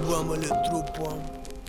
головам или трупам.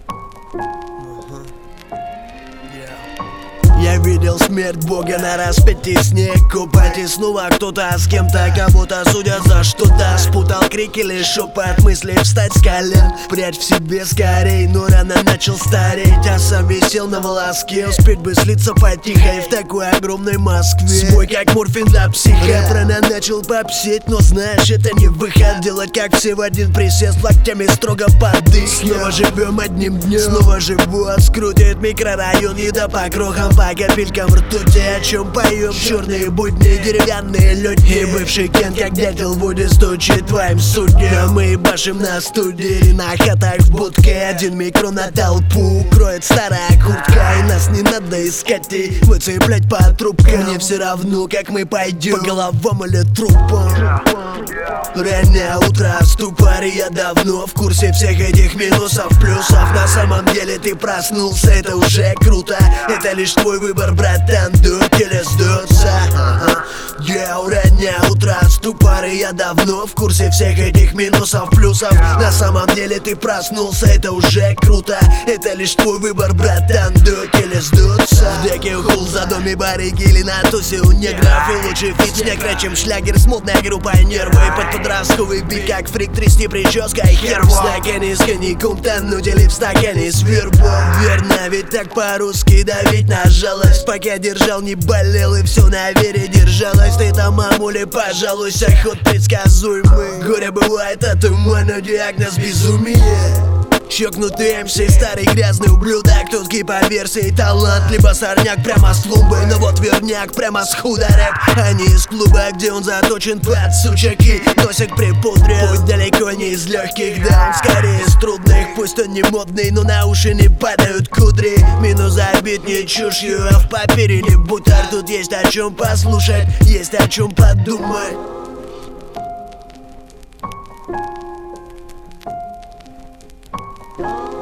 Я видел смерть Бога на распятии, снег купать, и снова кто-то с кем-то, кого-то судят за что-то. Спутал крик или шепот мыслей, встать с колен, прячь в себе скорей, но рано начал стареть, а сам висел на волоске. Успеть бы слиться потихо в такой огромной Москве. Свой как морфин для психа, рано начал попсеть, но знаешь, это не выход. Делать как все в один присест, локтями строго под дых. Снова живем одним днем, снова живот скрутит микрорайон, еда по крохам, по капелькам ртути. О чем поем? Черные будни, деревянные люди. И бывший Кен, как дятел в воде, стучит твоим судьям. Мы башим на студии, на хатах в будке. Один микро на толпу кроет старая куртка, и нас не надо искать и выцеплять по трубкам. Мне все равно, как мы пойдем, по головам или трупам. Раннее утро в ступоре, я давно в курсе всех этих минусов, плюсов. На самом деле ты проснулся, это уже круто. Это лишь твой выбор, братан, дуть или сдуться. Раннее утро в ступоре, я давно в курсе всех этих минусов, плюсов. На самом деле ты проснулся, это уже круто. Это лишь твой выбор, братан, дуть или сдуться. В деке ухул за доме барыги или на тусе у негров. И лучше фит с негра, чем шлягер с модной группой нервы. Под подростковый бит, как фрик, трясти прической хер. В стакане с коньяком тонуть или в стакане с вербом. Верно, ведь так по-русски давить на жалость. Пока держал, не болел, и все на вере держалось. Ты там, мамуля, пожалуйся, ход предсказуемый. Горе бывает от ума, но диагноз безумие. Чокнутый МС, старый грязный ублюдок. Тут по версии талант, либо сорняк прямо с клуба. Но вот верняк прямо с худа рэп, а не из клуба, где он заточен под сучек и носик припудрил. Путь далеко не из легких, да, он скорее из трудных. Пусть он не модный, но на уши не падают кудри. Минус забит не чушью, а в папире не бутер. Тут есть о чем послушать, есть о чем подумать. Oh